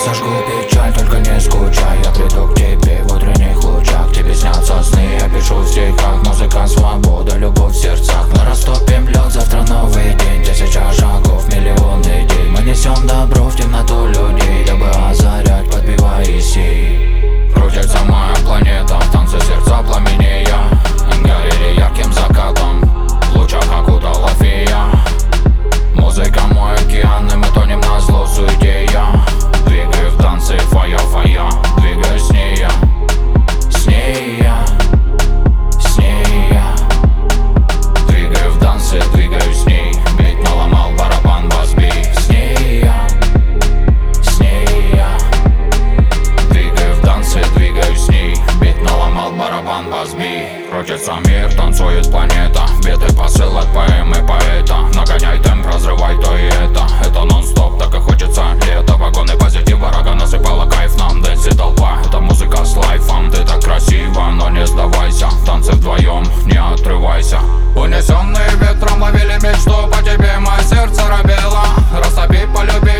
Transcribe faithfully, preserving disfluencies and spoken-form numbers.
сожгу печаль, только не скучай. Я приду к тебе в утренних лучах. Тебе снятся сны, я пишу в стихах. Музыка, свобода, любовь в сердцах. Мы растопим лед, завтра новый день. Тысяча шагов, миллионы идей. Мы несем добро в темноту людей, дабы озарять, подбивая сей. Крутится моя планета, в танце сердца пламенея. Горели ярким закатом, в лучах окутала фея. Музыка мой океан, и мы тонем на зло суете я. Двигаю в танце фая-фая, двигаю с ней я. С ней я, с ней я. Двигаю в танце, двигаю с ней. Бит наломал, барабан возбей. С ней я, с ней я. Двигаю в танце, двигаю с ней. Бит наломал, барабан возбей. Крутится мир, танцует планета. Биты посыл от поэмы поэта. Нагоняй темп, разрывай то и это. Это нон-стоп, так и хочется лето. Вагоны позитива, рога насыпала кайф нам. Дэнси толпа, это музыка с лайфом. Ты так красиво, но не сдавайся. Танцы вдвоем, не отрывайся. Унесенные ветром ловили мечту. По тебе мое сердце робело. Растопи, полюби.